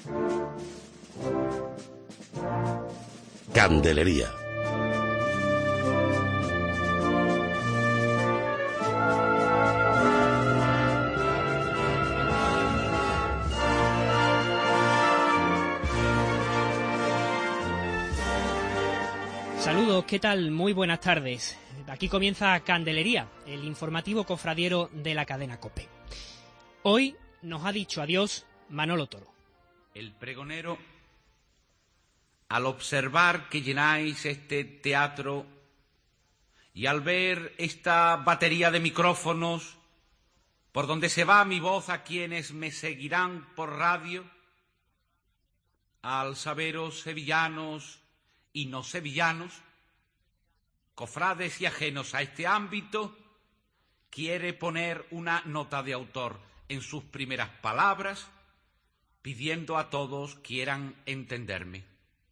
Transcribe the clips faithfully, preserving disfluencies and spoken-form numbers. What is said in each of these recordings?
Candelería. Saludos, ¿qué tal? Muy buenas tardes. Aquí comienza Candelería, el informativo cofradiero de la cadena COPE. Hoy nos ha dicho adiós Manolo Toro. El pregonero, al observar que llenáis este teatro y al ver esta batería de micrófonos por donde se va mi voz a quienes me seguirán por radio, al saberos sevillanos y no sevillanos, cofrades y ajenos a este ámbito, quiere poner una nota de autor en sus primeras palabras, pidiendo a todos quieran entenderme.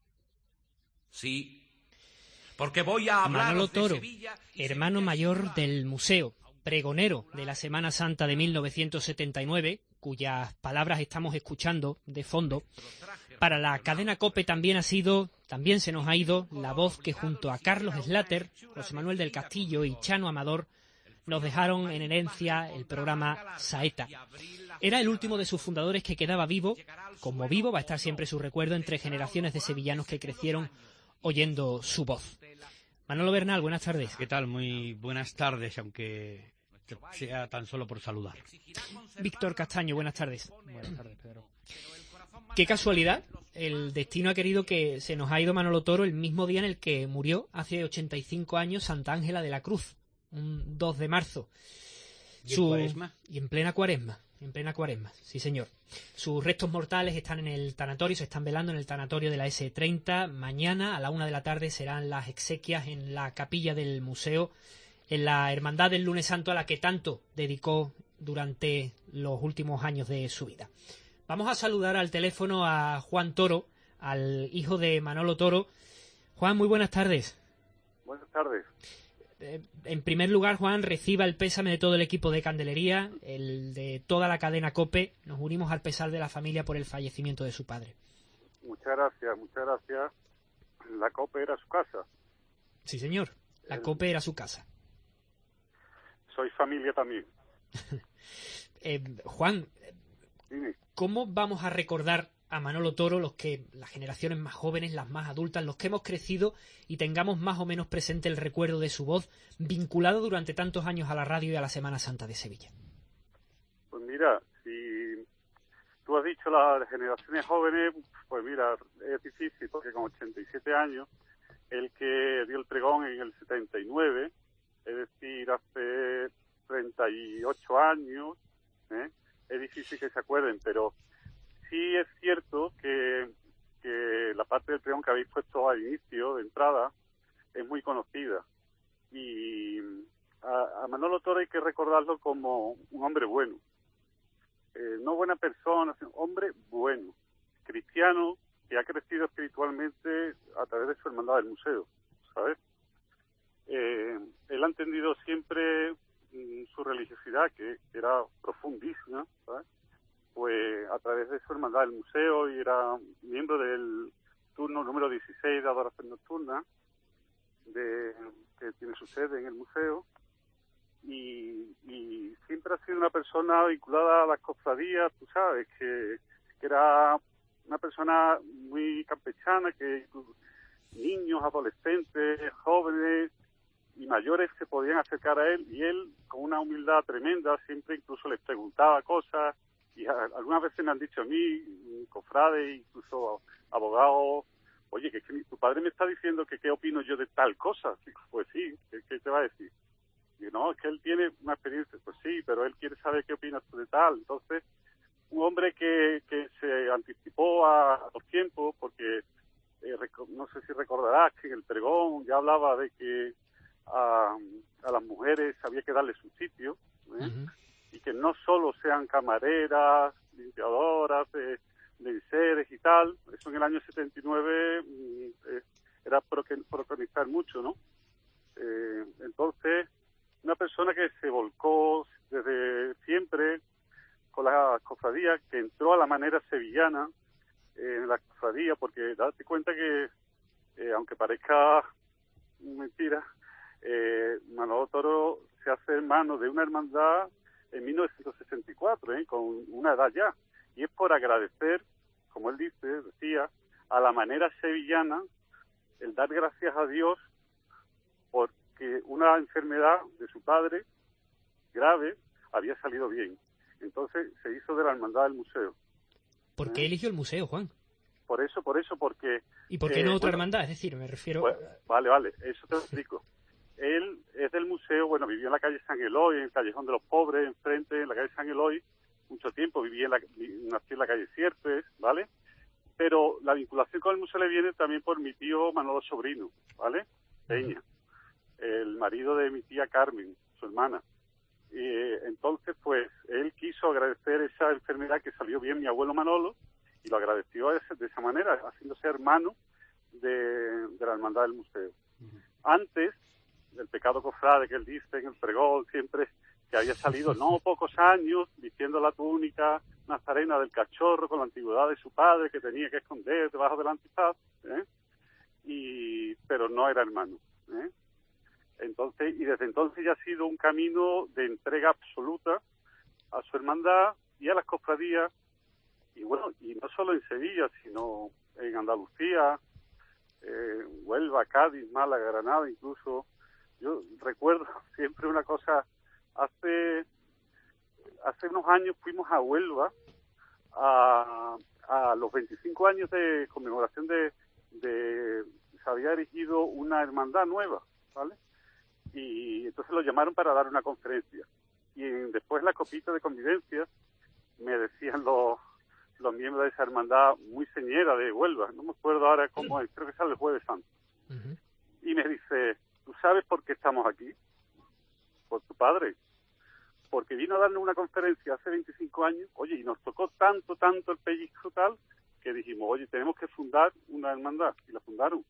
Sí, porque voy a hablar Manolo Toro, de Sevilla, hermano mayor del museo, pregonero de la Semana Santa de mil novecientos setenta y nueve, cuyas palabras estamos escuchando de fondo. Para la cadena COPE también ha sido, también se nos ha ido la voz que junto a Carlos Slater, José Manuel del Castillo y Chano Amador nos dejaron en herencia el programa Saeta. Era el último de sus fundadores que quedaba vivo. Como vivo va a estar siempre su recuerdo entre generaciones de sevillanos que crecieron oyendo su voz. Manolo Bernal, buenas tardes. ¿Qué tal? Muy buenas tardes, aunque sea tan solo por saludar. Víctor Castaño, buenas tardes. Buenas tardes, Pedro. Qué casualidad, el destino ha querido que se nos ha ido Manolo Toro el mismo día en el que murió hace ochenta y cinco años Santa Ángela de la Cruz, un dos de marzo. ¿Y en Su... Cuaresma? Y en plena Cuaresma, en plena Cuaresma, sí señor. Sus restos mortales están en el tanatorio, se están velando en el tanatorio de la ese treinta. Mañana a la una de la tarde serán las exequias en la capilla del museo, en la Hermandad del Lunes Santo a la que tanto dedicó durante los últimos años de su vida. Vamos a saludar al teléfono a Juan Toro, al hijo de Manolo Toro. Juan, muy buenas tardes. Buenas tardes. Eh, en primer lugar, Juan, reciba el pésame de todo el equipo de Candelería, el de toda la cadena COPE. Nos unimos al pesar de la familia por el fallecimiento de su padre. Muchas gracias, muchas gracias. La COPE era su casa. Sí, señor. La El... COPE era su casa. Soy familia también. eh, Juan, Dime. ¿Cómo vamos a recordar a Manolo Toro los que las generaciones más jóvenes, las más adultas, los que hemos crecido y tengamos más o menos presente el recuerdo de su voz vinculado durante tantos años a la radio y a la Semana Santa de Sevilla? Pues mira, si tú has dicho las generaciones jóvenes, pues mira, es difícil porque con ochenta y siete años, el que dio el pregón en el setenta y nueve, es decir, hace treinta y ocho años, ¿eh? Es difícil que se acuerden, pero sí es cierto que, que la parte del pregón que habéis puesto al inicio, de entrada, es muy conocida. Y a, a Manolo Toro hay que recordarlo como un hombre bueno. Eh, no buena persona, sino hombre bueno, cristiano, que ha crecido espiritualmente a través de su hermandad del museo, ¿sabes? Eh, él ha entendido siempre su religiosidad, que era profundísima, ¿sabes? Pues a través de su hermandad del museo, y era miembro del turno número dieciséis de Adoración Nocturna, de, que tiene su sede en el museo, y, y siempre ha sido una persona vinculada a las cofradías, tú sabes, que, que era una persona muy campechana, que niños, adolescentes, jóvenes y mayores se podían acercar a él, y él, con una humildad tremenda, siempre incluso les preguntaba cosas, y a, algunas veces me han dicho a mí, cofrades, incluso abogados, oye, que, es que tu padre me está diciendo que qué opino yo de tal cosa. Digo, pues sí, ¿qué, qué te va a decir? Y no, es que él tiene una experiencia, pues sí, pero él quiere saber qué opinas tú de tal. Entonces, un hombre que, que se anticipó a, a los tiempos, porque eh, no sé si recordarás que en el pregón ya hablaba de que A, a las mujeres había que darle su sitio, ¿eh? Uh-huh. Y que no solo sean camareras, limpiadoras, eh, menseres y tal. Eso en el año setenta y nueve eh, era preconizar mucho, ¿no? Eh, entonces, una persona que se volcó desde siempre con las cofradías, que entró a la manera sevillana en la cofradía, porque date cuenta que, eh, aunque parezca mentira, eh, Manolo Toro se hace hermano de una hermandad en mil novecientos sesenta y cuatro, ¿eh? Con una edad ya, y es por agradecer, como él dice, decía, a la manera sevillana, el dar gracias a Dios porque una enfermedad de su padre, grave, había salido bien. Entonces se hizo de la hermandad del museo. ¿Por qué eligió el museo, Juan? Por eso, por eso, porque... ¿Y por qué eh, no otra bueno, hermandad? Es decir, me refiero... Pues, vale, vale, eso te lo explico. Él es del museo, bueno, vivió en la calle San Eloy, en el Callejón de los Pobres, enfrente, en la calle San Eloy, mucho tiempo, vivía en la, nació en la calle Sierpes, ¿vale? Pero la vinculación con el museo le viene también por mi tío Manolo Sobrino, ¿vale? Peña, el marido de mi tía Carmen, su hermana. Y eh, entonces, pues, él quiso agradecer esa enfermedad que salió bien mi abuelo Manolo, y lo agradeció de esa, de esa manera, haciéndose hermano de, de la hermandad del museo. Uh-huh. Antes, el pecado cofrade que él dice en el pregón, siempre que había salido, no pocos años, vistiendo la túnica nazarena del cachorro con la antigüedad de su padre, que tenía que esconder debajo del antifaz, ¿eh? y pero no era hermano, ¿eh? Entonces, y desde entonces ya ha sido un camino de entrega absoluta a su hermandad y a las cofradías, y bueno, y no solo en Sevilla, sino en Andalucía, eh, Huelva, Cádiz, Málaga, Granada, incluso. Yo recuerdo siempre una cosa, hace hace unos años fuimos a Huelva a, a los veinticinco años de conmemoración de, de se había erigido una hermandad nueva, ¿vale? Y entonces lo llamaron para dar una conferencia. Y en, después en la copita de convivencia me decían los, los miembros de esa hermandad muy señera de Huelva, no me acuerdo ahora cómo es, creo que sale el Jueves Santo. Uh-huh. Y me dice, ¿tú sabes por qué estamos aquí? Por tu padre. Porque vino a darnos una conferencia hace veinticinco años, oye, y nos tocó tanto, tanto el pellizco tal, que dijimos, oye, tenemos que fundar una hermandad, y la fundaron.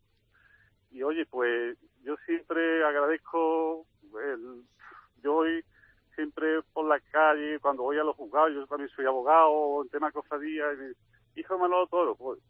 Y oye, pues yo siempre agradezco, el, yo voy siempre por la calle, cuando voy a los juzgados, yo también soy abogado, en tema de cofradía, y mi hijo de Manolo Toro, pues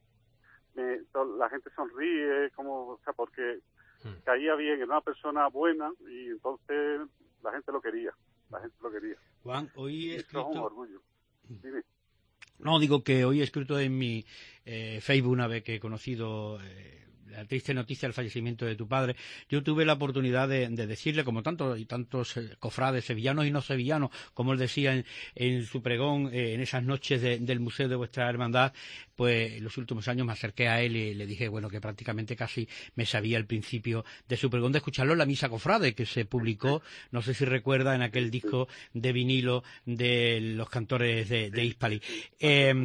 me, la gente sonríe, como, o sea, porque hmm. caía bien, era una persona buena, y entonces la gente lo quería, la gente lo quería. Juan, hoy he escrito... Eso es un orgullo. Dime. No, digo que hoy he escrito en mi eh, Facebook, una vez que he conocido... Eh, la triste noticia del fallecimiento de tu padre, yo tuve la oportunidad de, de decirle, como tantos y tantos eh, cofrades sevillanos y no sevillanos, como él decía en, en su pregón, eh, en esas noches de, del Museo de Vuestra Hermandad, pues en los últimos años me acerqué a él y le dije, bueno, que prácticamente casi me sabía el principio de su pregón, de escucharlo en la Misa Cofrade, que se publicó, no sé si recuerda, en aquel disco de vinilo de los cantores de, de Hispali. Eh,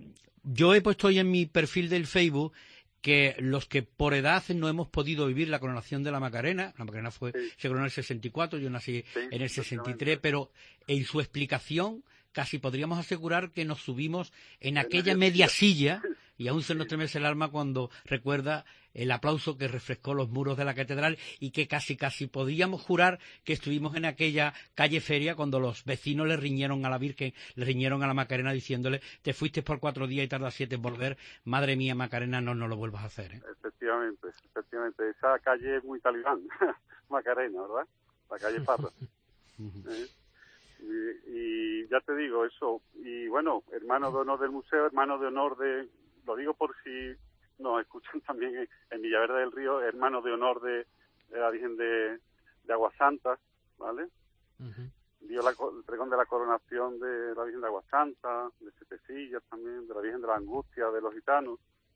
yo he puesto hoy en mi perfil del Facebook que los que por edad no hemos podido vivir la coronación de la Macarena, la Macarena fue, sí. se coronó en el sesenta y cuatro, yo nací sí, en el sesenta y tres, pero en su explicación casi podríamos asegurar que nos subimos en aquella media silla, y aún se nos estremece el alma cuando recuerda el aplauso que refrescó los muros de la catedral y que casi casi podíamos jurar que estuvimos en aquella calle Feria cuando los vecinos le riñeron a la Virgen, le riñeron a la Macarena diciéndole, te fuiste por cuatro días y tardas siete en volver, madre mía Macarena, no no lo vuelvas a hacer, ¿eh? Efectivamente, efectivamente, esa calle es muy talibán, Macarena, ¿verdad? La calle Parra. ¿Eh? y, y ya te digo eso, y bueno, hermano de honor del museo, hermano de honor de, lo digo por si nos escuchan también en, en Villaverde del Río, hermano de honor de, de la Virgen de, de Aguasanta, ¿vale? Uh-huh. Dio la, el pregón de la coronación de la Virgen de Aguasanta, de Setecillas también, de la Virgen de la Angustia, de los gitanos.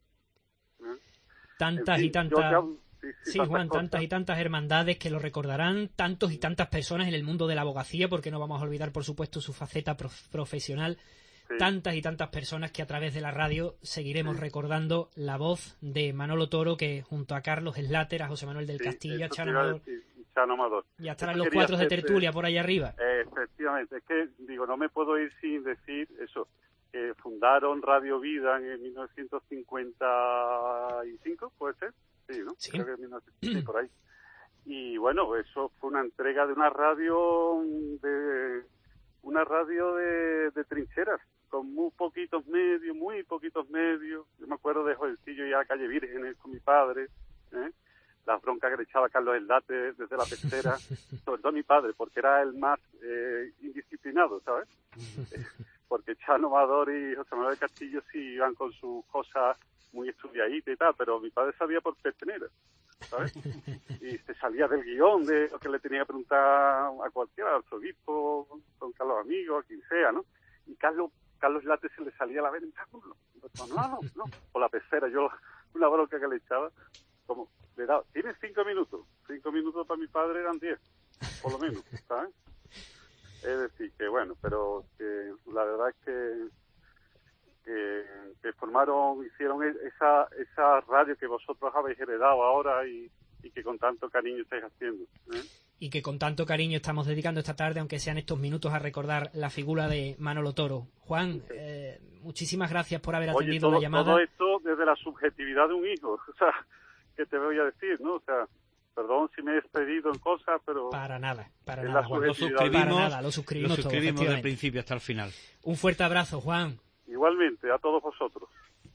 ¿Eh? Tantas en fin, y tantas... Ya, sí, sí, sí Juan, cosas. tantas y tantas hermandades que lo recordarán, tantos y tantas personas en el mundo de la abogacía, porque no vamos a olvidar, por supuesto, su faceta prof- profesional. Sí. Tantas y tantas personas que a través de la radio seguiremos sí. recordando la voz de Manolo Toro, que junto a Carlos Slater, a José Manuel del sí, Castillo, a Chano Amador, Chano Amador, y estarán los cuatro de tertulia por ahí arriba. Eh, efectivamente, es que, digo, no me puedo ir sin decir eso, que fundaron Radio Vida en mil novecientos cincuenta y cinco, ¿puede ser? Sí, ¿no? Sí. Creo que mil novecientos cincuenta, sí, por ahí. Y bueno, eso fue una entrega de una radio de... una radio de, de trincheras, con muy poquitos medios, muy poquitos medios. Yo me acuerdo de jovencillo ir a la calle Vírgenes con mi padre, ¿eh? Las broncas que le echaba Carlos Eldate desde la pecera, sobre todo mi padre, porque era el más eh, indisciplinado, ¿sabes? Porque Chano Amador y José Manuel Castillo sí iban con sus cosas muy estudiaditas y tal, pero mi padre sabía por pechonera, ¿sabes? Y se salía del guión de lo que le tenía que preguntar a cualquiera, al arzobispo, con Carlos Amigos, a quien sea, ¿no? Y Carlos Carlos Late se le salía la ventáculo. No, no, no, por la pecera, yo una bronca que le echaba, como le daba, tienes cinco minutos, cinco minutos para mi padre eran diez, por lo menos, ¿sabes? Es decir, que bueno, pero que la verdad es que, que, que formaron, hicieron esa esa radio que vosotros habéis heredado ahora y, y que con tanto cariño estáis haciendo, ¿eh? Y que con tanto cariño estamos dedicando esta tarde, aunque sean estos minutos, a recordar la figura de Manolo Toro. Juan, eh, muchísimas gracias por haber atendido Oye, todo, la llamada. todo esto desde la subjetividad de un hijo, o sea, ¿qué te voy a decir, no? O sea, perdón si me he despedido en cosas, pero... Para nada, para es nada, la Juan. Lo subjetividad. suscribimos, Para nada, lo suscribimos, lo suscribimos todo, del principio hasta el final. Un fuerte abrazo, Juan. Igualmente, a todos vosotros.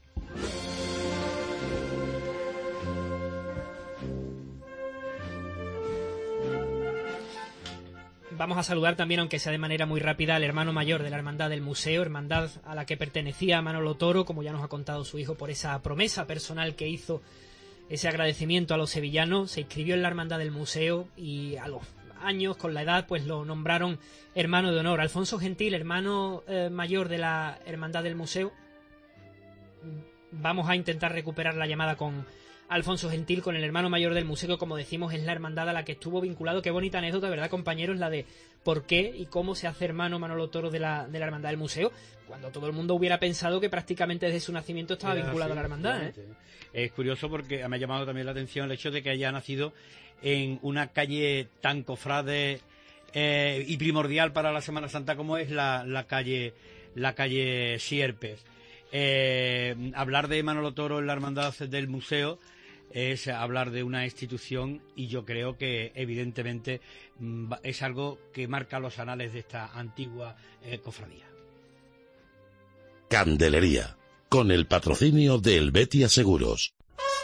Vamos a saludar también, aunque sea de manera muy rápida, al hermano mayor de la Hermandad del Museo, hermandad a la que pertenecía Manolo Toro, como ya nos ha contado su hijo, por esa promesa personal que hizo, ese agradecimiento a los sevillanos. Se inscribió en la Hermandad del Museo y a los años, con la edad, pues lo nombraron hermano de honor. Alfonso Gentil, hermano eh, mayor de la Hermandad del Museo. Vamos a intentar recuperar la llamada con Alfonso Gentil, con el hermano mayor del museo, que, como decimos, es la hermandad a la que estuvo vinculado. Qué bonita anécdota, ¿verdad, compañeros? La de por qué y cómo se hace hermano Manolo Toro de la, de la hermandad del museo, cuando todo el mundo hubiera pensado que prácticamente desde su nacimiento estaba Era vinculado así, a la hermandad, ¿eh? Es curioso porque me ha llamado también la atención el hecho de que haya nacido en una calle tan cofrade eh, y primordial para la Semana Santa como es la, la calle la calle Sierpes. Eh, hablar de Manolo Toro en la hermandad del museo es hablar de una institución, y yo creo que evidentemente es algo que marca los anales de esta antigua eh, cofradía. Candelería, con el patrocinio de Helvetia Seguros.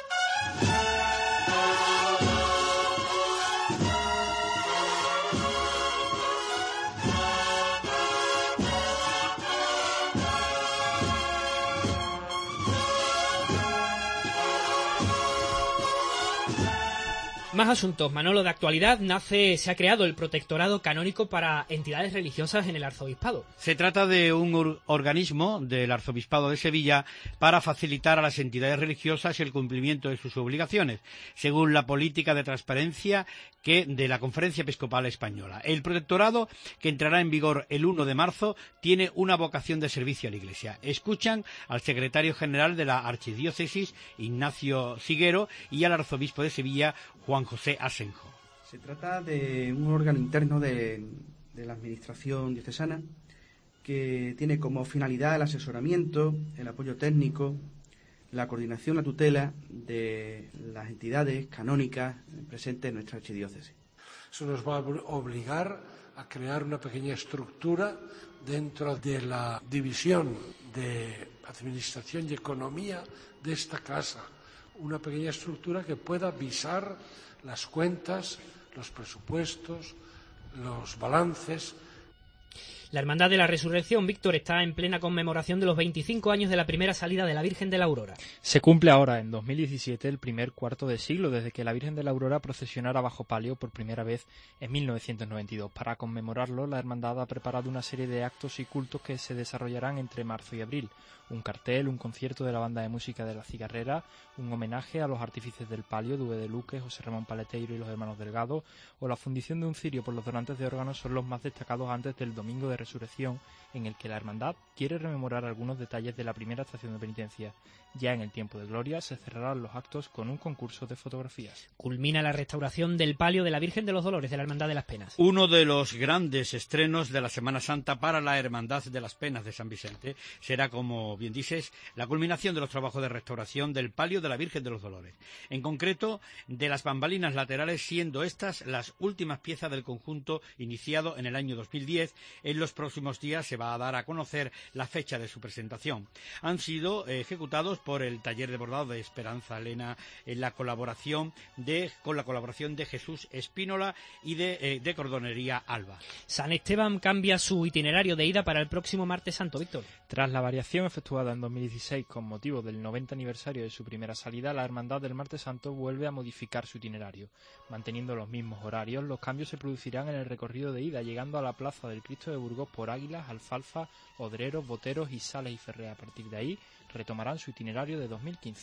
Más asuntos, Manolo, de actualidad. Nace, se ha creado el protectorado canónico para entidades religiosas en el arzobispado. Se trata de un organismo del arzobispado de Sevilla para facilitar a las entidades religiosas el cumplimiento de sus obligaciones, según la política de transparencia que de la Conferencia Episcopal Española. El protectorado, que entrará en vigor el uno de marzo, tiene una vocación de servicio a la Iglesia. Escuchan al secretario general de la Archidiócesis, Ignacio Siguero, y al arzobispo de Sevilla, Juan José Asenjo. Se trata de un órgano interno de, de la Administración diocesana que tiene como finalidad el asesoramiento, el apoyo técnico, la coordinación, la tutela de las entidades canónicas presentes en nuestra archidiócesis. Eso nos va a obligar a crear una pequeña estructura dentro de la división de administración y economía de esta casa, una pequeña estructura que pueda visar las cuentas, los presupuestos, los balances. La Hermandad de la Resurrección, Víctor, está en plena conmemoración de los veinticinco años de la primera salida de la Virgen de la Aurora. Se cumple ahora, en dos mil diecisiete, el primer cuarto de siglo desde que la Virgen de la Aurora procesionara bajo palio por primera vez en mil novecientos noventa y dos. Para conmemorarlo, la Hermandad ha preparado una serie de actos y cultos que se desarrollarán entre marzo y abril. Un cartel, un concierto de la banda de música de La Cigarrera, un homenaje a los artífices del palio, Due de Luque, José Ramón Paleteiro y los hermanos Delgado, o la fundición de un cirio por los donantes de órganos son los más destacados antes del Domingo de Resurrección, en el que la Hermandad quiere rememorar algunos detalles de la primera estación de penitencia. Ya en el tiempo de gloria se cerrarán los actos con un concurso de fotografías. Culmina la restauración del palio de la Virgen de los Dolores de la Hermandad de las Penas. Uno de los grandes estrenos de la Semana Santa para la Hermandad de las Penas de San Vicente será, como bien dices, la culminación de los trabajos de restauración del palio de la Virgen de los Dolores. En concreto, de las bambalinas laterales, siendo estas las últimas piezas del conjunto iniciado en el año dos mil diez. En los próximos días se va a dar a conocer la fecha de su presentación. Han sido eh, ejecutados por el taller de bordado de Esperanza Elena en la colaboración de, con la colaboración de Jesús Espínola y de, eh, de Cordonería Alba. San Esteban cambia su itinerario de ida para el próximo martes santo, Víctor. Tras la variación efectuada en dos mil dieciséis con motivo del noventa aniversario de su primera salida, la Hermandad del Martes Santo vuelve a modificar su itinerario. Manteniendo los mismos horarios, los cambios se producirán en el recorrido de ida, llegando a la Plaza del Cristo de Burgos por Águilas, Alfalfa, Odreros, Boteros y Sales y Ferrer. A partir de ahí retomarán su itinerario de dos mil quince.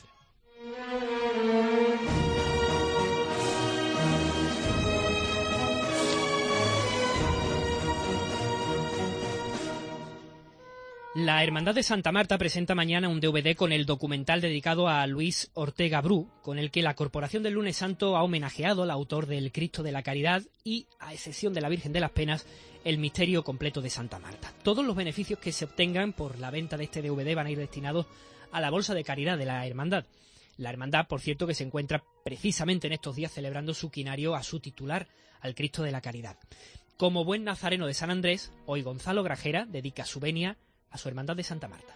La Hermandad de Santa Marta presenta mañana un D V D con el documental dedicado a Luis Ortega Bru, con el que la Corporación del Lunes Santo ha homenajeado al autor del Cristo de la Caridad y, a excepción de la Virgen de las Penas, el misterio completo de Santa Marta. Todos los beneficios que se obtengan por la venta de este D V D van a ir destinados a la bolsa de caridad de la Hermandad. La Hermandad, por cierto, que se encuentra precisamente en estos días celebrando su quinario a su titular, al Cristo de la Caridad. Como buen nazareno de San Andrés, hoy Gonzalo Grajera dedica su venia a su Hermandad de Santa Marta.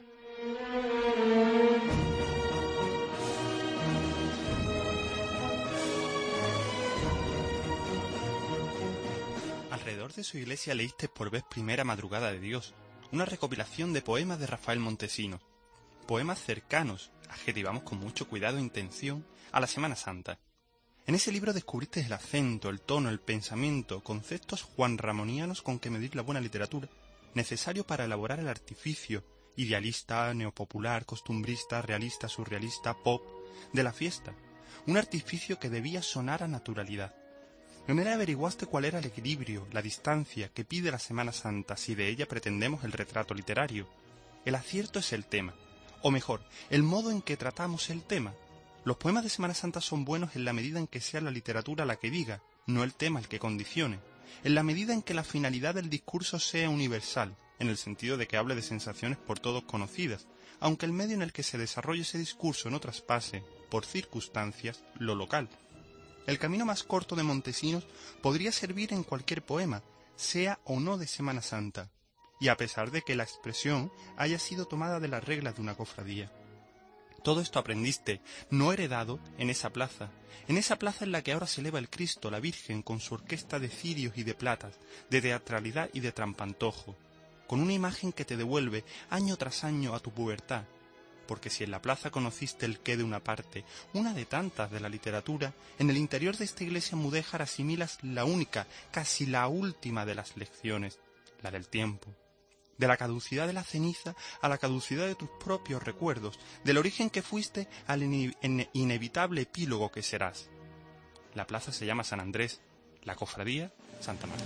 Alrededor de su iglesia leíste por vez primera Madrugada de Dios, una recopilación de poemas de Rafael Montesinos, poemas cercanos, adjetivamos con mucho cuidado e intención, a la Semana Santa. En ese libro descubriste el acento, el tono, el pensamiento, conceptos juanramonianos con que medir la buena literatura, necesario para elaborar el artificio, idealista, neopopular, costumbrista, realista, surrealista, pop, de la fiesta, un artificio que debía sonar a naturalidad. Primero averiguaste cuál era el equilibrio, la distancia que pide la Semana Santa si de ella pretendemos el retrato literario. El acierto es el tema, o mejor, el modo en que tratamos el tema. Los poemas de Semana Santa son buenos en la medida en que sea la literatura la que diga, no el tema el que condicione. En la medida en que la finalidad del discurso sea universal, en el sentido de que hable de sensaciones por todos conocidas, aunque el medio en el que se desarrolle ese discurso no traspase, por circunstancias, lo local. El camino más corto de Montesinos podría servir en cualquier poema, sea o no de Semana Santa, y a pesar de que la expresión haya sido tomada de las reglas de una cofradía. Todo esto aprendiste, no heredado, en esa plaza, en esa plaza en la que ahora se eleva el Cristo, la Virgen, con su orquesta de cirios y de platas, de teatralidad y de trampantojo, con una imagen que te devuelve año tras año a tu pubertad, porque si en la plaza conociste el qué de una parte, una de tantas de la literatura, en el interior de esta iglesia mudéjar asimilas la única, casi la última de las lecciones, la del tiempo. De la caducidad de la ceniza a la caducidad de tus propios recuerdos, del origen que fuiste al ine- inevitable epílogo que serás. La plaza se llama San Andrés, la cofradía Santa Marta.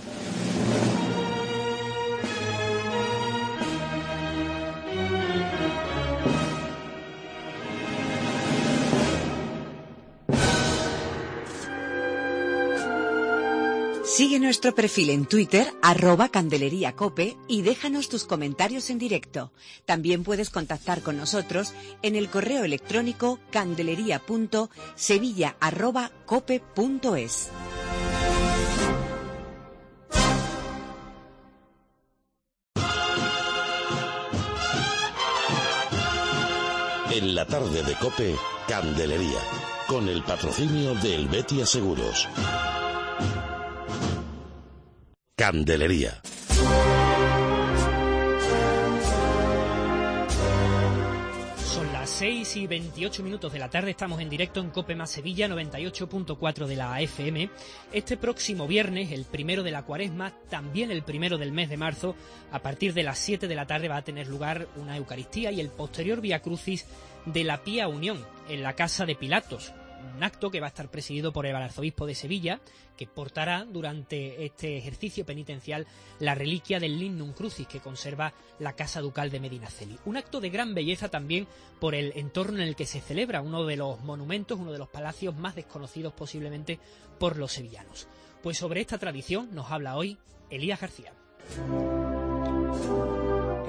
Sigue nuestro perfil en Twitter, arroba Candelería Cope, y déjanos tus comentarios en directo. También puedes contactar con nosotros en el correo electrónico candelería punto sevilla arroba cope punto es. En la tarde de COPE, Candelería, con el patrocinio de Helvetia Seguros. Candelería. Son las seis y veintiocho minutos de la tarde, estamos en directo en COPE más Sevilla, noventa y ocho punto cuatro de la F M. Este próximo viernes, el primero de la Cuaresma, también el primero del mes de marzo, a partir de las siete de la tarde va a tener lugar una Eucaristía y el posterior Vía Crucis de la Pía Unión, en la Casa de Pilatos. Un acto que va a estar presidido por el arzobispo de Sevilla, que portará durante este ejercicio penitencial la reliquia del Lignum Crucis que conserva la Casa Ducal de Medinaceli. Un acto de gran belleza también por el entorno en el que se celebra, uno de los monumentos, uno de los palacios más desconocidos posiblemente por los sevillanos. Pues sobre esta tradición nos habla hoy Elías García.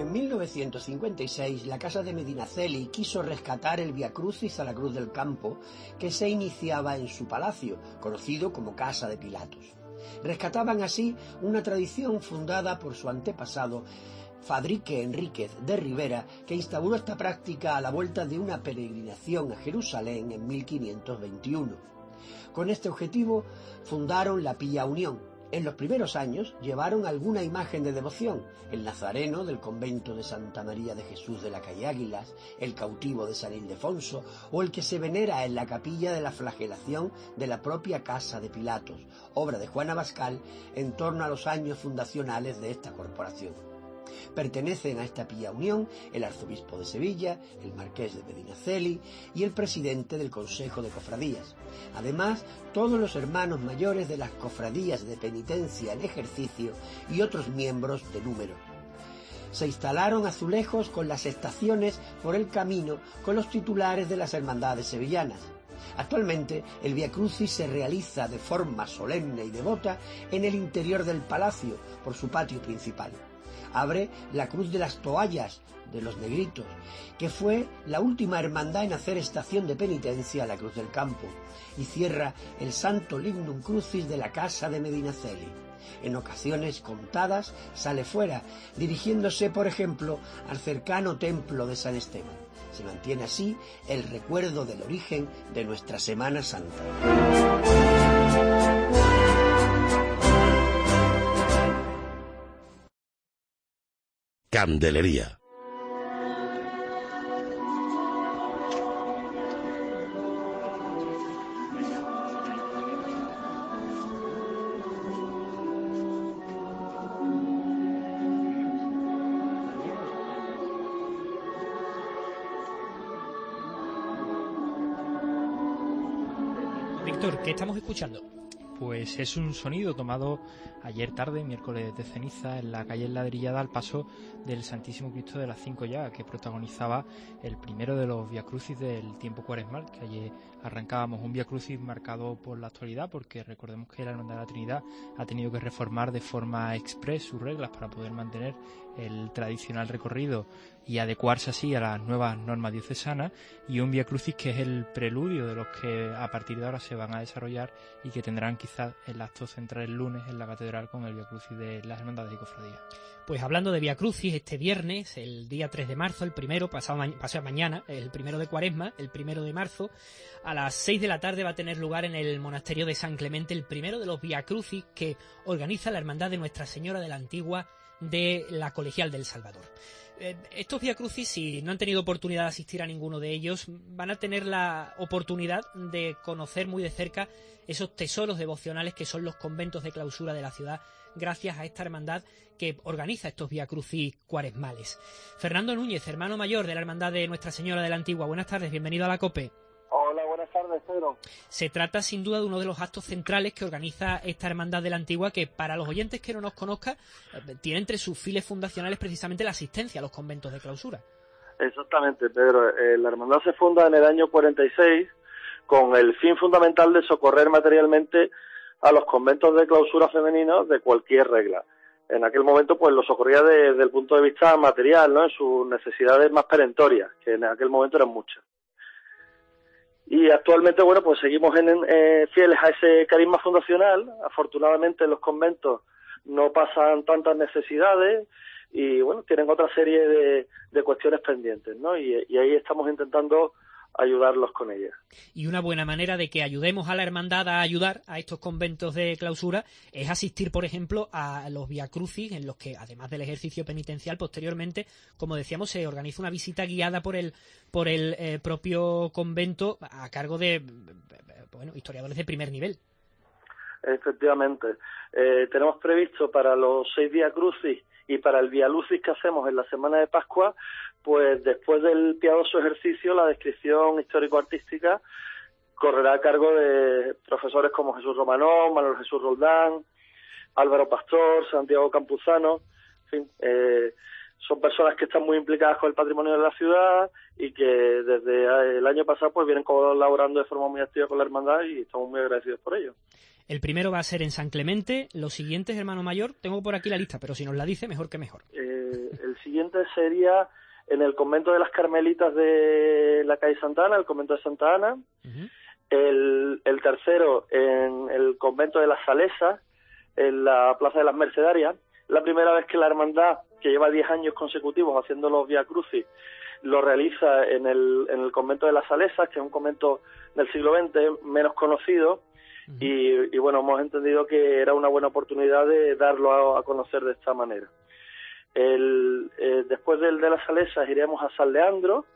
En mil novecientos cincuenta y seis, la Casa de Medinaceli quiso rescatar el Via Crucis a la Cruz del Campo que se iniciaba en su palacio, conocido como Casa de Pilatos. Rescataban así una tradición fundada por su antepasado, Fadrique Enríquez de Rivera, que instauró esta práctica a la vuelta de una peregrinación a Jerusalén en mil quinientos veintiuno. Con este objetivo fundaron la Pía Unión. En los primeros años llevaron alguna imagen de devoción, el nazareno del convento de Santa María de Jesús de la calle Águilas, el cautivo de San Ildefonso o el que se venera en la capilla de la flagelación de la propia Casa de Pilatos, obra de Juan Abascal en torno a los años fundacionales de esta corporación. Pertenecen a esta Pía Unión el arzobispo de Sevilla, el marqués de Medinaceli y el presidente del Consejo de Cofradías. Además, todos los hermanos mayores de las cofradías de penitencia en ejercicio y otros miembros de número. Se instalaron azulejos con las estaciones por el camino con los titulares de las hermandades sevillanas. Actualmente, el Via Crucis se realiza de forma solemne y devota en el interior del palacio, por su patio principal. Abre la Cruz de las Toallas, de los Negritos, que fue la última hermandad en hacer estación de penitencia a la Cruz del Campo, y cierra el Santo Lignum Crucis de la Casa de Medinaceli. En ocasiones contadas sale fuera, dirigiéndose, por ejemplo, al cercano templo de San Esteban. Se mantiene así el recuerdo del origen de nuestra Semana Santa. Candelería. Víctor, ¿qué estamos escuchando? Pues es un sonido tomado ayer tarde, miércoles de ceniza, en la calle Ladrillada, al paso del Santísimo Cristo de las Cinco Llagas, que protagonizaba el primero de los Via Crucis del tiempo cuaresmal, que ayer arrancábamos. Un Via Crucis marcado por la actualidad, porque recordemos que la Hermandad de la Trinidad ha tenido que reformar de forma express sus reglas para poder mantener el tradicional recorrido y adecuarse así a las nuevas normas diocesanas, y un Via Crucis que es el preludio de los que a partir de ahora se van a desarrollar y que tendrán quizás el acto central el lunes en la catedral con el Via Crucis de las Hermandades y Cofradías. Pues hablando de Via Crucis, este viernes, el día tres de marzo, el primero, pasado, ma pasado mañana, el primero de Cuaresma, el primero de marzo, a las seis de la tarde va a tener lugar en el monasterio de San Clemente el primero de los Via Crucis que organiza la Hermandad de Nuestra Señora de la Antigua de la Colegial del Salvador. Eh, estos Via Crucis, si no han tenido oportunidad de asistir a ninguno de ellos, van a tener la oportunidad de conocer muy de cerca esos tesoros devocionales que son los conventos de clausura de la ciudad, gracias a esta hermandad que organiza estos Via Crucis cuaresmales. Fernando Núñez, hermano mayor de la Hermandad de Nuestra Señora de la Antigua, buenas tardes, bienvenido a la COPE. Hola, buenas tardes, Pedro. Se trata sin duda de uno de los actos centrales que organiza esta Hermandad de la Antigua, que para los oyentes que no nos conozcan, tiene entre sus files fundacionales precisamente la asistencia a los conventos de clausura. Exactamente, Pedro. Eh, la Hermandad se funda en el año cuarenta y seis con el fin fundamental de socorrer materialmente a los conventos de clausura femeninos de cualquier regla. En aquel momento, pues, lo socorría de, desde el punto de vista material, ¿no?, en sus necesidades más perentorias, que en aquel momento eran muchas. Y actualmente, bueno, pues seguimos en, eh, fieles a ese carisma fundacional. Afortunadamente, en los conventos no pasan tantas necesidades y, bueno, tienen otra serie de, de cuestiones pendientes, ¿no? Y, y ahí estamos intentando ayudarlos con ellas. Y una buena manera de que ayudemos a la hermandad a ayudar a estos conventos de clausura es asistir, por ejemplo, a los Via Crucis, en los que, además del ejercicio penitencial, posteriormente, como decíamos, se organiza una visita guiada por el por el eh, propio convento a cargo de, bueno, historiadores de primer nivel. Efectivamente. Eh, tenemos previsto para los seis Via Crucis y para el Via Lucis que hacemos en la semana de Pascua, pues después del piadoso ejercicio, la descripción histórico-artística correrá a cargo de profesores como Jesús Romanón, Manuel Jesús Roldán, Álvaro Pastor, Santiago Campuzano, en fin, eh, son personas que están muy implicadas con el patrimonio de la ciudad y que desde el año pasado pues vienen colaborando de forma muy activa con la hermandad y estamos muy agradecidos por ello. El primero va a ser en San Clemente. Los siguientes, hermano mayor, tengo por aquí la lista, pero si nos la dice, mejor que mejor. Eh, el siguiente sería en el convento de las Carmelitas de la calle Santa Ana, el convento de Santa Ana. Uh-huh. el, el tercero en el convento de las Salesas, en la Plaza de las Mercedarias. La primera vez que la hermandad, que lleva diez años consecutivos haciendo los Vía Crucis, lo realiza en el, en el convento de las Salesas, que es un convento del siglo veinte menos conocido. Uh-huh. y, y bueno, hemos entendido que era una buena oportunidad de darlo a, a conocer de esta manera. El, eh, después del de las Salesas iremos a San Leandro,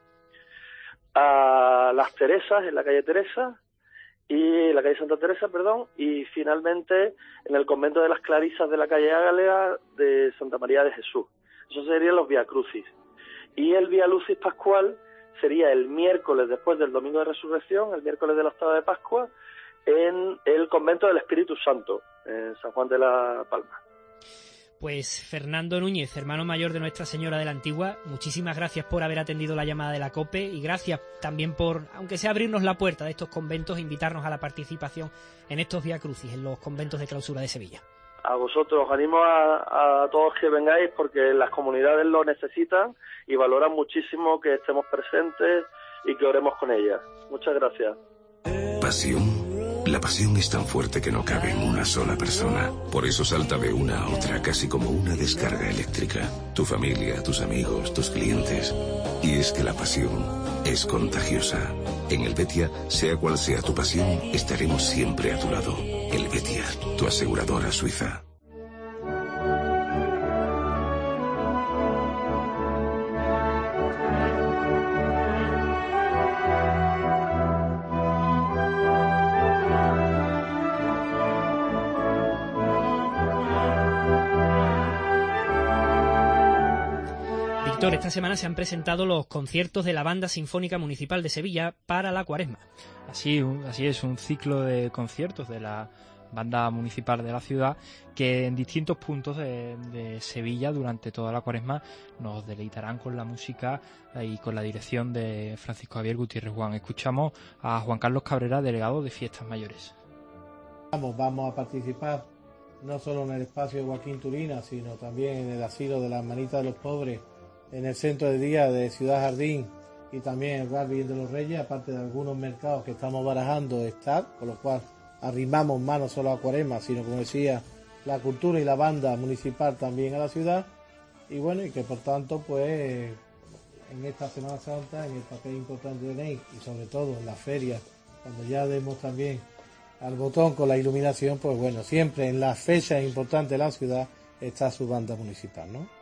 a las Teresas, en la calle Teresa, y la calle Santa Teresa, perdón, y finalmente en el convento de las Clarisas de la calle Ágalea de Santa María de Jesús. Eso serían los Vía Crucis. Y el Vía Lucis Pascual sería el miércoles después del Domingo de Resurrección, el miércoles de la octava de Pascua, en el convento del Espíritu Santo, en San Juan de la Palma. Pues Fernando Núñez, hermano mayor de Nuestra Señora de la Antigua, muchísimas gracias por haber atendido la llamada de la COPE y gracias también por, aunque sea abrirnos la puerta de estos conventos, e invitarnos a la participación en estos Vía Crucis, en los conventos de clausura de Sevilla. A vosotros, os animo a, a todos que vengáis porque las comunidades lo necesitan y valoran muchísimo que estemos presentes y que oremos con ellas. Muchas gracias. Pasión. La pasión es tan fuerte que no cabe en una sola persona. Por eso salta de una a otra casi como una descarga eléctrica. Tu familia, tus amigos, tus clientes. Y es que la pasión es contagiosa. En Helvetia, sea cual sea tu pasión, estaremos siempre a tu lado. Helvetia, tu aseguradora suiza. Esta semana se han presentado los conciertos de la Banda Sinfónica Municipal de Sevilla para la Cuaresma. Así, así es, un ciclo de conciertos de la Banda Municipal de la ciudad que en distintos puntos de, de Sevilla durante toda la Cuaresma nos deleitarán con la música y con la dirección de Francisco Javier Gutiérrez Juan. Escuchamos a Juan Carlos Cabrera, delegado de Fiestas Mayores. Vamos, vamos a participar no solo en el espacio de Joaquín Turina, sino también en el asilo de las Hermanitas de los Pobres, en el centro de día de Ciudad Jardín y también en el Bar Virgen de los Reyes, aparte de algunos mercados que estamos barajando estar, con lo cual arrimamos manos solo a Cuaresma, sino como decía, la cultura y la banda municipal también a la ciudad, y bueno, y que por tanto pues en esta Semana Santa, en el papel importante de Ney y sobre todo en las ferias, cuando ya demos también al botón con la iluminación, pues bueno, siempre en las fechas importantes de la ciudad está su banda municipal, ¿no?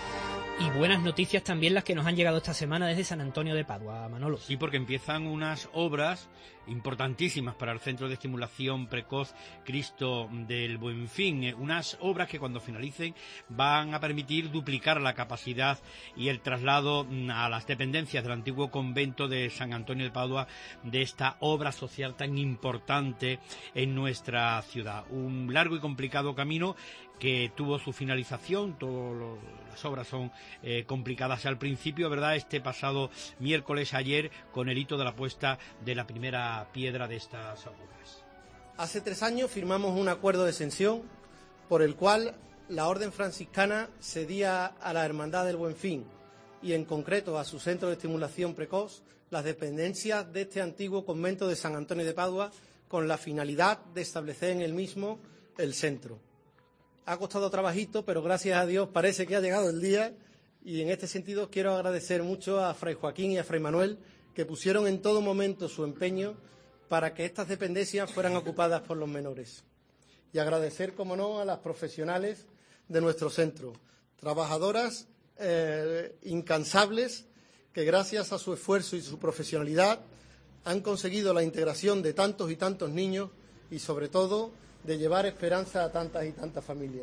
Y buenas noticias también las que nos han llegado esta semana desde San Antonio de Padua, Manolo. Sí, porque empiezan unas obras importantísimas para el Centro de Estimulación Precoz Cristo del Buen Fin. Unas obras que cuando finalicen van a permitir duplicar la capacidad y el traslado a las dependencias del antiguo convento de San Antonio de Padua de esta obra social tan importante en nuestra ciudad. Un largo y complicado camino que tuvo su finalización. Todas las obras son eh, complicadas al principio, ¿verdad? Este pasado miércoles, ayer, con el hito de la puesta de la primera piedra de estas obras. Hace tres años firmamos un acuerdo de exención por el cual la Orden Franciscana cedía a la Hermandad del Buen Fin y en concreto a su Centro de Estimulación Precoz las dependencias de este antiguo convento de San Antonio de Padua con la finalidad de establecer en el mismo el centro. Ha costado trabajito, pero gracias a Dios parece que ha llegado el día y en este sentido quiero agradecer mucho a Fray Joaquín y a Fray Manuel que pusieron en todo momento su empeño para que estas dependencias fueran ocupadas por los menores. Y agradecer, como no, a las profesionales de nuestro centro, trabajadoras eh, incansables que gracias a su esfuerzo y su profesionalidad han conseguido la integración de tantos y tantos niños y sobre todo de llevar esperanza a tantas y tantas familias.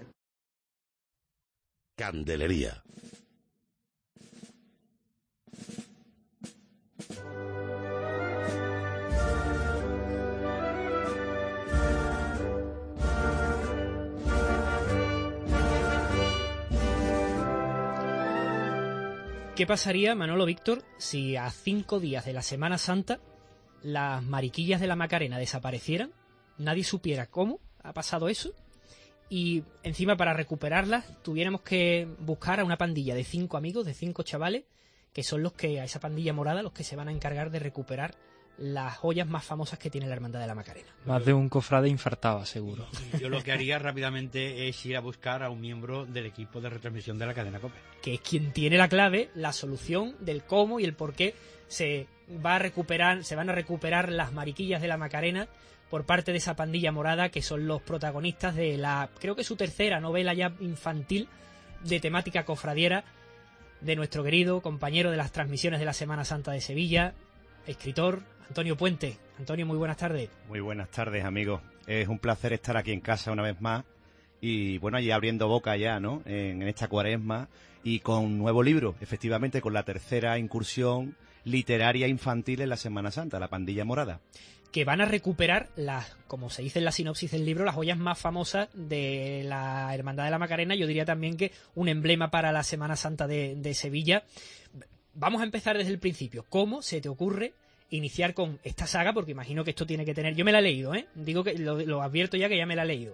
Candelería. ¿Qué pasaría, Manolo, Víctor, si a cinco días de la Semana Santa las mariquillas de la Macarena desaparecieran, nadie supiera cómo ha pasado eso, y encima para recuperarlas tuviéramos que buscar a una pandilla de cinco amigos, de cinco chavales, que son los que, a esa pandilla morada, los que se van a encargar de recuperar las joyas más famosas que tiene la Hermandad de la Macarena? Más de un cofrade infartaba, seguro. Yo lo que haría rápidamente es ir a buscar a un miembro del equipo de retransmisión de la cadena COPE, que es quien tiene la clave, la solución del cómo y el por qué se va a recuperar, se van a recuperar las mariquillas de la Macarena por parte de esa pandilla morada, que son los protagonistas de la, creo que su tercera novela ya infantil de temática cofradiera, de nuestro querido compañero de las transmisiones de la Semana Santa de Sevilla, escritor Antonio Puente. Antonio, muy buenas tardes. Muy buenas tardes, amigos. Es un placer estar aquí en casa una vez más y, bueno, allí abriendo boca ya, ¿no?, en, en esta cuaresma, y con un nuevo libro, efectivamente, con la tercera incursión literaria infantil en la Semana Santa, La Pandilla Morada. Que van a recuperar, las, como se dice en la sinopsis del libro, las joyas más famosas de la Hermandad de la Macarena. Yo diría también que un emblema para la Semana Santa de, de Sevilla. Vamos a empezar desde el principio. ¿Cómo se te ocurre iniciar con esta saga? Porque imagino que esto tiene que tener... Yo me la he leído, ¿eh? Digo que lo, lo advierto ya, que ya me la he leído.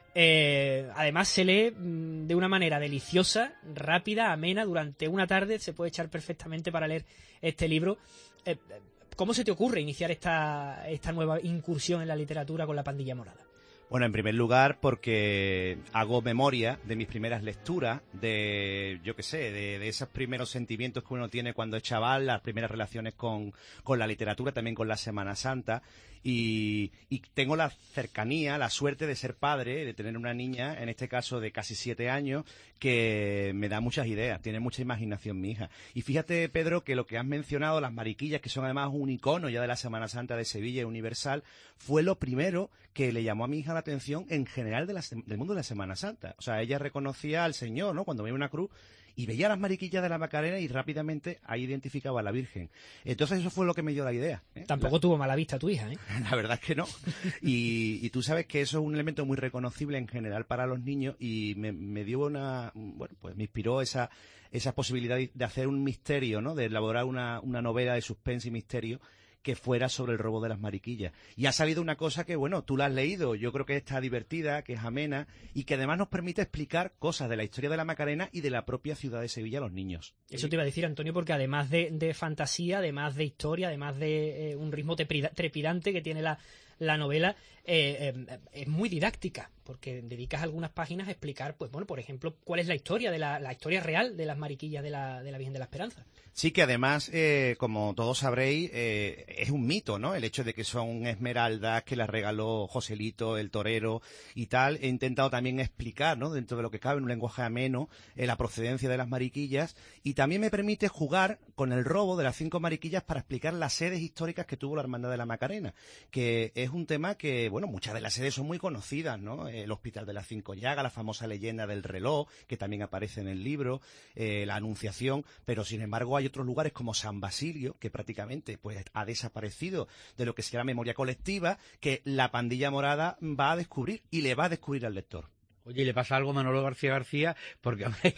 Eh, además se lee mmm, de una manera deliciosa, rápida, amena. Durante una tarde se puede echar perfectamente para leer este libro. Eh, ¿Cómo se te ocurre iniciar esta, esta nueva incursión en la literatura con La Pandilla Morada? Bueno, en primer lugar, porque hago memoria de mis primeras lecturas, de, yo qué sé, de, de esos primeros sentimientos que uno tiene cuando es chaval, las primeras relaciones con, con la literatura, también con la Semana Santa, y, y tengo la cercanía, la suerte de ser padre, de tener una niña, en este caso de casi siete años, que me da muchas ideas, tiene mucha imaginación mi hija. Y fíjate, Pedro, que lo que has mencionado, las mariquillas, que son además un icono ya de la Semana Santa de Sevilla y universal, fue lo primero que le llamó a mi hija la atención en general de la, del mundo de la Semana Santa. O sea, ella reconocía al Señor, ¿no?, cuando veía una cruz, y veía las mariquillas de la Macarena y rápidamente ahí identificaba a la Virgen. Entonces eso fue lo que me dio la idea, ¿eh? Tampoco la... tuvo mala vista tu hija, ¿eh? La verdad es que no. Y, y tú sabes que eso es un elemento muy reconocible en general para los niños, y me, me dio una... Bueno, pues me inspiró esa, esa posibilidad de hacer un misterio, ¿no?, de elaborar una, una novela de suspense y misterio que fuera sobre el robo de las mariquillas. Y ha salido una cosa que, bueno, tú la has leído, yo creo que está divertida, que es amena, y que además nos permite explicar cosas de la historia de la Macarena y de la propia ciudad de Sevilla a los niños. Eso te iba a decir, Antonio, porque además de, de fantasía, además de historia, además de eh, un ritmo trepidante que tiene la, la novela, eh, eh, es muy didáctica, porque dedicas algunas páginas a explicar, pues bueno, por ejemplo, cuál es la historia de la, la historia real de las mariquillas de la, de la Virgen de la Esperanza. Sí, que además, eh, como todos sabréis, eh, es un mito, ¿no?, el hecho de que son esmeraldas que las regaló Joselito, el torero y tal. He intentado también explicar, ¿no?, dentro de lo que cabe en un lenguaje ameno, eh, la procedencia de las mariquillas, y también me permite jugar con el robo de las cinco mariquillas para explicar las sedes históricas que tuvo la Hermandad de la Macarena, que es un tema que, bueno, muchas de las sedes son muy conocidas, ¿no?, el Hospital de las Cinco Llagas, la famosa leyenda del reloj, que también aparece en el libro, eh, la Anunciación, pero sin embargo hay otros lugares como San Basilio, que prácticamente pues ha desaparecido de lo que será memoria colectiva, que la Pandilla Morada va a descubrir y le va a descubrir al lector. Oye, y le pasa algo a Manolo García García, porque, hombre,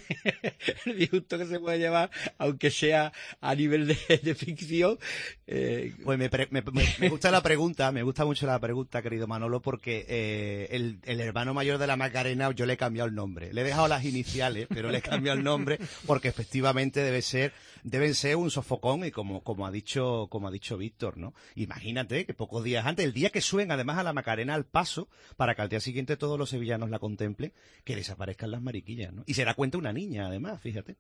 el disgusto que se puede llevar, aunque sea a nivel de, de ficción. Eh... Pues me, me, me, me gusta la pregunta, me gusta mucho la pregunta, querido Manolo, porque eh, el, el hermano mayor de la Macarena, yo le he cambiado el nombre. Le he dejado las iniciales, pero le he cambiado el nombre, porque efectivamente debe ser, deben ser un sofocón, y como, como ha dicho, como ha dicho Víctor, ¿no? Imagínate que pocos días antes, el día que suben además a la Macarena al paso, para que al día siguiente todos los sevillanos la contemplen, que desaparezcan las mariquillas, ¿no? Y se da cuenta una niña, además, fíjate.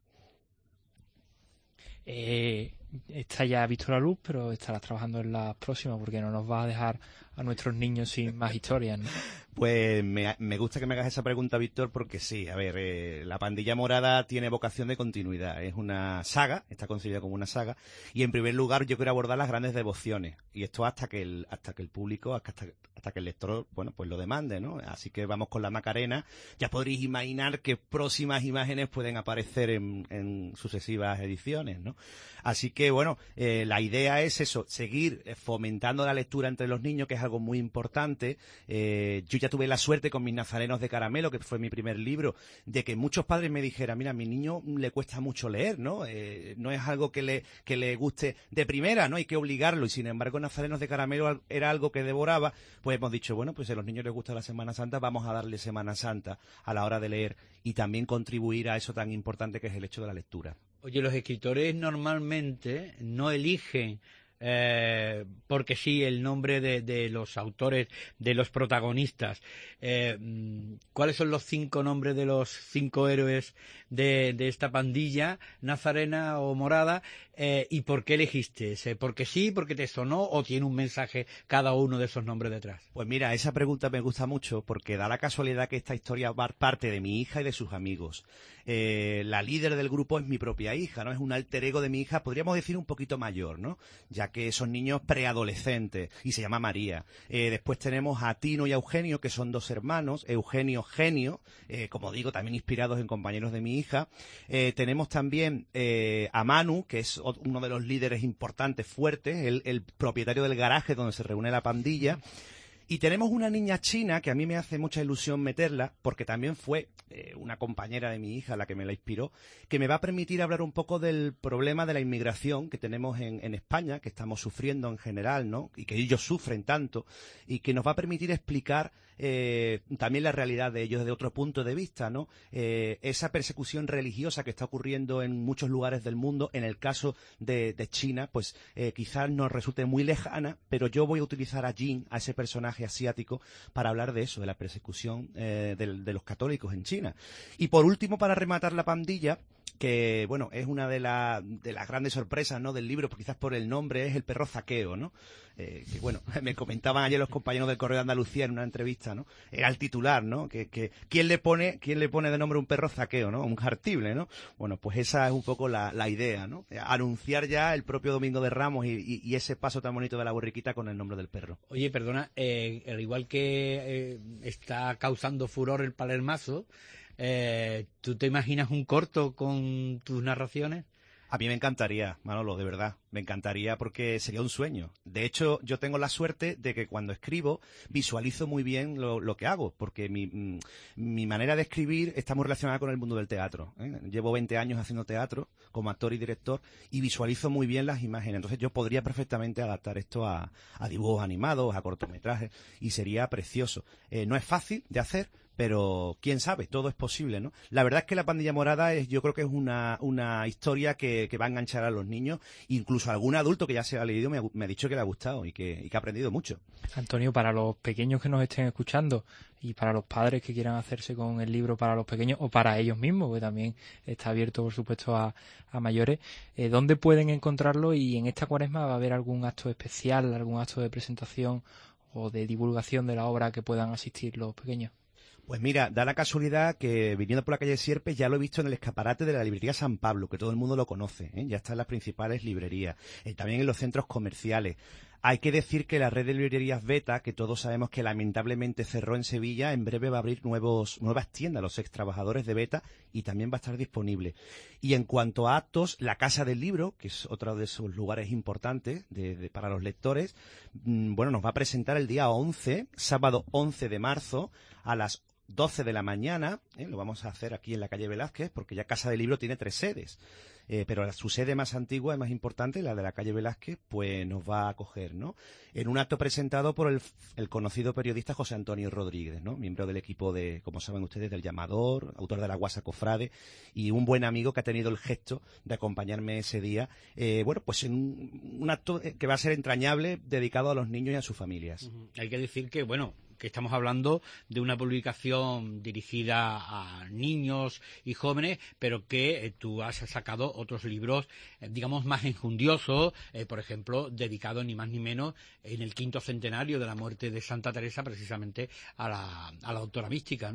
Eh, está ya visto la luz, pero estarás trabajando en las próximas, porque no nos va a dejar a nuestros niños sin más historias, ¿no? Pues me, me gusta que me hagas esa pregunta, Víctor, porque sí, a ver, eh, la Pandilla Morada tiene vocación de continuidad. Es una saga, está concebida como una saga, y en primer lugar yo quiero abordar las grandes devociones, y esto hasta que el, hasta que el público, hasta, hasta que el lector, bueno, pues lo demande, ¿no? Así que vamos con la Macarena. Ya podréis imaginar qué próximas imágenes pueden aparecer en, en sucesivas ediciones, ¿no? Así que que, bueno, eh, la idea es eso, seguir fomentando la lectura entre los niños, que es algo muy importante. Eh, yo ya tuve la suerte con mis Nazarenos de Caramelo, que fue mi primer libro, de que muchos padres me dijeran, mira, a mi niño le cuesta mucho leer, ¿no? Eh, no es algo que le, que le guste de primera, ¿no? Hay que obligarlo, y sin embargo Nazarenos de Caramelo era algo que devoraba. Pues hemos dicho, bueno, pues si a los niños les gusta la Semana Santa, vamos a darle Semana Santa a la hora de leer y también contribuir a eso tan importante que es el hecho de la lectura. Oye, los escritores normalmente no eligen eh, porque sí el nombre de, de los autores, de los protagonistas. Eh, ¿Cuáles son los cinco nombres de los cinco héroes de, de esta pandilla, nazarena o morada? Eh, ¿Y por qué elegiste ese? ¿Porque sí, porque te sonó o tiene un mensaje cada uno de esos nombres detrás? Pues mira, esa pregunta me gusta mucho porque da la casualidad que esta historia va parte de mi hija y de sus amigos. Eh, la líder del grupo es mi propia hija, ¿no? Es un alter ego de mi hija, podríamos decir un poquito mayor, ¿no? Ya que son niños preadolescentes y se llama María. Eh, después tenemos a Tino y a Eugenio, que son dos hermanos. Eugenio, genio, eh, como digo, también inspirados en compañeros de mi hija. Eh, tenemos también eh, a Manu, que es uno de los líderes importantes, fuertes, el, el propietario del garaje donde se reúne la pandilla. Y tenemos una niña china que a mí me hace mucha ilusión meterla, porque también fue eh, una compañera de mi hija la que me la inspiró, que me va a permitir hablar un poco del problema de la inmigración que tenemos en, en España, que estamos sufriendo en general, ¿no? Y que ellos sufren tanto, y que nos va a permitir explicar eh, también la realidad de ellos desde otro punto de vista, ¿no? Eh, esa persecución religiosa que está ocurriendo en muchos lugares del mundo, en el caso de, de China, pues eh, quizás nos resulte muy lejana, pero yo voy a utilizar a Jin, a ese personaje asiático, para hablar de eso, de la persecución eh, de, de los católicos en China. Y por último, para rematar la pandilla, que bueno, es una de, la, de las grandes sorpresas, ¿no?, del libro, quizás por el nombre, es el perro Zaqueo, ¿no? Eh, que bueno, me comentaban ayer los compañeros del Correo de Andalucía en una entrevista, ¿no? Era el titular, ¿no? Que, que ¿quién le pone, quién le pone de nombre un perro Zaqueo, ¿no? Un jartible, ¿no? Bueno, pues esa es un poco la, la idea, ¿no? Anunciar ya el propio Domingo de Ramos y, y, y ese paso tan bonito de la borriquita con el nombre del perro. Oye, perdona, eh, al igual que eh, está causando furor el palermazo, eh, ¿tú te imaginas un corto con tus narraciones? A mí me encantaría, Manolo, de verdad, me encantaría porque sería un sueño. De hecho, yo tengo la suerte de que cuando escribo visualizo muy bien lo, lo que hago, porque mi, mi manera de escribir está muy relacionada con el mundo del teatro, ¿eh? Llevo veinte años haciendo teatro como actor y director y visualizo muy bien las imágenes. Entonces yo podría perfectamente adaptar esto a, a dibujos animados, a cortometrajes, y sería precioso. Eh, no es fácil de hacer, pero quién sabe, todo es posible, ¿no? La verdad es que La pandilla morada es, yo creo que es una, una historia que, que va a enganchar a los niños, incluso a algún adulto que ya se ha leído me ha, me ha dicho que le ha gustado y que, y que ha aprendido mucho. Antonio, para los pequeños que nos estén escuchando y para los padres que quieran hacerse con el libro para los pequeños o para ellos mismos, que también está abierto, por supuesto, a, a mayores, eh, ¿dónde pueden encontrarlo? Y en esta cuaresma va a haber algún acto especial, algún acto de presentación o de divulgación de la obra que puedan asistir los pequeños. Pues mira, da la casualidad que viniendo por la calle Sierpes ya lo he visto en el escaparate de la librería San Pablo, que todo el mundo lo conoce, ¿eh? Ya está en las principales librerías, eh, también en los centros comerciales. Hay que decir que la red de librerías Beta, que todos sabemos que lamentablemente cerró en Sevilla, en breve va a abrir nuevos, nuevas tiendas, los ex trabajadores de Beta, y también va a estar disponible. Y en cuanto a actos, la Casa del Libro, que es otro de esos lugares importantes de, de, para los lectores, mmm, bueno, nos va a presentar el día once, sábado once de marzo, a las doce de la mañana, ¿eh? Lo vamos a hacer aquí en la calle Velázquez, porque ya Casa del Libro tiene tres sedes. Eh, pero su sede más antigua y más importante, la de la calle Velázquez, pues nos va a acoger, ¿no? En un acto presentado por el, el conocido periodista José Antonio Rodríguez, ¿no? Miembro del equipo de, como saben ustedes, del Llamador, autor de La Guasa Cofrade, y un buen amigo que ha tenido el gesto de acompañarme ese día. Eh, bueno, pues en un, un acto que va a ser entrañable, dedicado a los niños y a sus familias. Uh-huh. Hay que decir que, bueno, que estamos hablando de una publicación dirigida a niños y jóvenes, pero que eh, tú has sacado otros libros, eh, digamos, más enjundiosos, eh, por ejemplo, dedicados ni más ni menos en el quinto centenario de la muerte de Santa Teresa, precisamente a la, a la doctora mística, ¿no?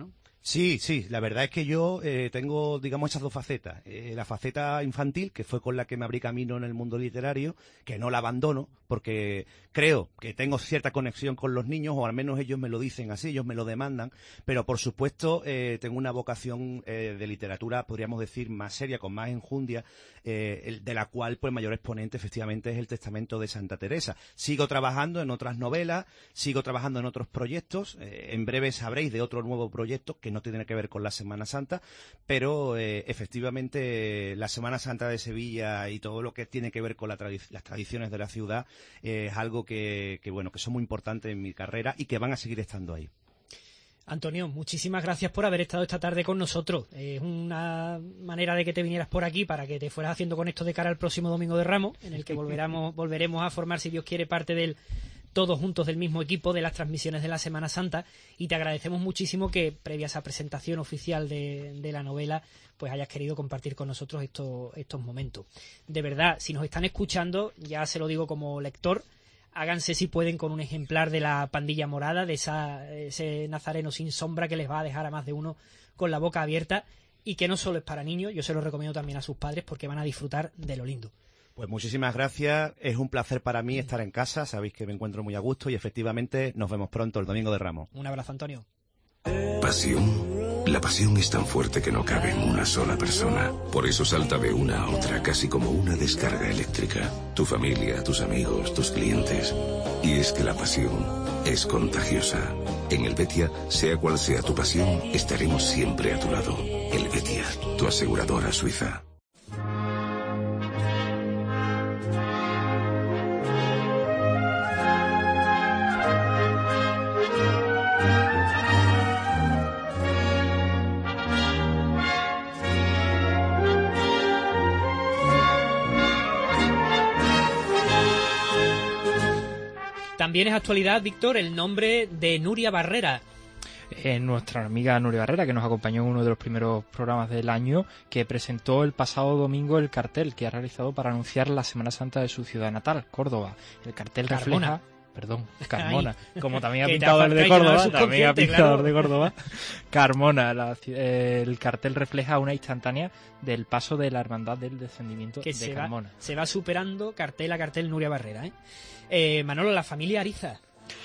Sí, sí, la verdad es que yo eh, tengo, digamos, esas dos facetas. Eh, la faceta infantil, que fue con la que me abrí camino en el mundo literario, que no la abandono, porque creo que tengo cierta conexión con los niños, o al menos ellos me lo dicen así, ellos me lo demandan, pero por supuesto eh, tengo una vocación eh, de literatura, podríamos decir, más seria, con más enjundia, eh, el, de la cual pues mayor exponente efectivamente es el Testamento de Santa Teresa. Sigo trabajando en otras novelas, sigo trabajando en otros proyectos, eh, en breve sabréis de otro nuevo proyecto que no tiene que ver con la Semana Santa, pero eh, efectivamente la Semana Santa de Sevilla y todo lo que tiene que ver con la tradi- las tradiciones de la ciudad eh, es algo que, que, bueno, que son muy importantes en mi carrera y que van a seguir estando ahí. Antonio, muchísimas gracias por haber estado esta tarde con nosotros. Es una manera de que te vinieras por aquí para que te fueras haciendo con esto de cara al próximo Domingo de Ramos, en el que volveremos, volveremos a formar, si Dios quiere, parte del todos juntos del mismo equipo de las transmisiones de la Semana Santa, y te agradecemos muchísimo que previa a esa presentación oficial de, de la novela pues hayas querido compartir con nosotros estos, estos momentos. De verdad, si nos están escuchando, ya se lo digo como lector, háganse si pueden con un ejemplar de La Pandilla Morada, de esa, ese nazareno sin sombra que les va a dejar a más de uno con la boca abierta, y que no solo es para niños, yo se lo recomiendo también a sus padres porque van a disfrutar de lo lindo. Pues muchísimas gracias, es un placer para mí estar en casa, sabéis que me encuentro muy a gusto y efectivamente nos vemos pronto el Domingo de Ramos. Un abrazo, Antonio. Pasión. La pasión es tan fuerte que no cabe en una sola persona. Por eso salta de una a otra casi como una descarga eléctrica. Tu familia, tus amigos, tus clientes. Y es que la pasión es contagiosa. En Helvetia, sea cual sea tu pasión, estaremos siempre a tu lado. Helvetia, tu aseguradora suiza. También es actualidad, Víctor, el nombre de Nuria Barrera. Eh, nuestra amiga Nuria Barrera, que nos acompañó en uno de los primeros programas del año, que presentó el pasado domingo el cartel que ha realizado para anunciar la Semana Santa de su ciudad natal, Córdoba. El cartel Carmona. refleja... Perdón, Carmona, Ay, como también ha que te pintado ha el de faltado Córdoba, llenar el también ha subconsciente, pintado el claro. de Córdoba. Carmona, la ci- eh, el cartel refleja una instantánea del paso de la Hermandad del Descendimiento Que de se va, Carmona. se va superando cartel a cartel Nuria Barrera, ¿eh? Eh, Manolo, la familia Ariza.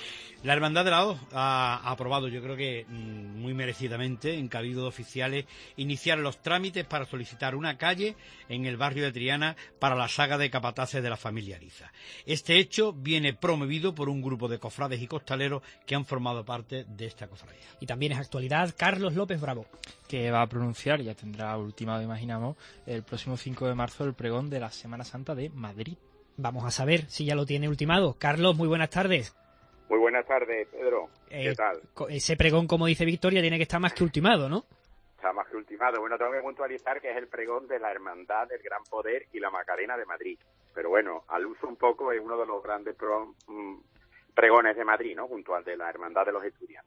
La Hermandad de la Hoz ha aprobado, yo creo que mmm, muy merecidamente, en Cabildo de Oficiales, iniciar los trámites para solicitar una calle en el barrio de Triana para la saga de capataces de la familia Ariza. Este hecho viene promovido por un grupo de cofrades y costaleros que han formado parte de esta cofradía. Y también es actualidad Carlos López Bravo, que va a pronunciar, ya tendrá ultimado, imaginamos, el próximo cinco de marzo el pregón de la Semana Santa de Madrid. Vamos a saber si ya lo tiene ultimado. Carlos, muy buenas tardes. Muy buenas tardes, Pedro. ¿Qué Eh, tal? co- Ese pregón, como dice Victoria, tiene que estar más que ultimado, ¿no? Está más que ultimado. Bueno, tengo que puntualizar que es el pregón de la Hermandad del Gran Poder y la Macarena de Madrid. Pero bueno, al uso un poco es uno de los grandes pro- mm, pregones de Madrid, ¿no? Junto al de la Hermandad de los Estudiantes.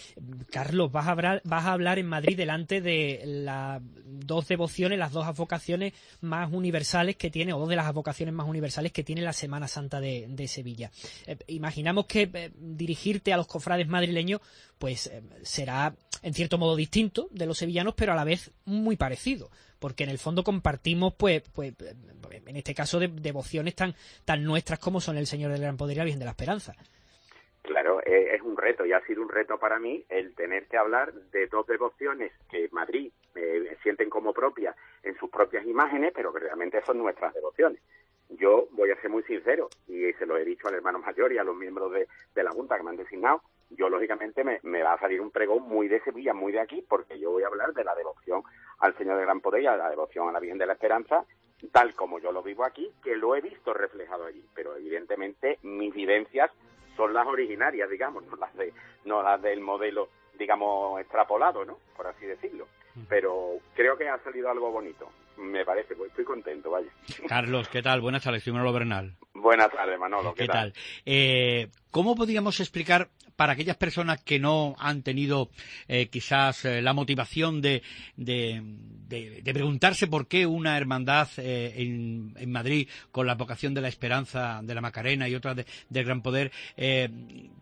Carlos, vas a hablar, vas a hablar en Madrid delante de las dos devociones, las dos advocaciones más universales que tiene, o dos de las advocaciones más universales que tiene la Semana Santa de, de Sevilla. Eh, imaginamos que eh, dirigirte a los cofrades madrileños, pues eh, será en cierto modo distinto de los sevillanos, pero a la vez muy parecido, porque en el fondo compartimos, pues, pues eh, en este caso, de, devociones tan, tan nuestras como son el Señor del Gran Poder y la Virgen de la Esperanza. Claro, eh, es un reto y ha sido un reto para mí el tener que hablar de dos devociones que Madrid eh, sienten como propias en sus propias imágenes, pero que realmente son nuestras devociones. Yo voy a ser muy sincero y se lo he dicho al hermano mayor y a los miembros de, de la Junta que me han designado. Yo, lógicamente, me, me va a salir un pregón muy de Sevilla, muy de aquí, porque yo voy a hablar de la devoción al Señor del Gran Poder y a la devoción a la Virgen de la Esperanza, tal como yo lo vivo aquí, que lo he visto reflejado allí. Pero, evidentemente, mis vivencias son las originarias, digamos, no las de no las del modelo, digamos, extrapolado, ¿no? Por así decirlo. Pero creo que ha salido algo bonito. Me parece, pues estoy contento, vaya. Carlos, ¿qué tal? Buenas tardes, soy Manolo Bernal. Buenas tardes, Manolo. ¿Qué, ¿Qué tal? Eh, ¿Cómo podríamos explicar para aquellas personas que no han tenido eh, quizás eh, la motivación de, de, de, de preguntarse por qué una hermandad eh, en, en Madrid con la vocación de la Esperanza, de la Macarena y otras de, del Gran Poder, eh,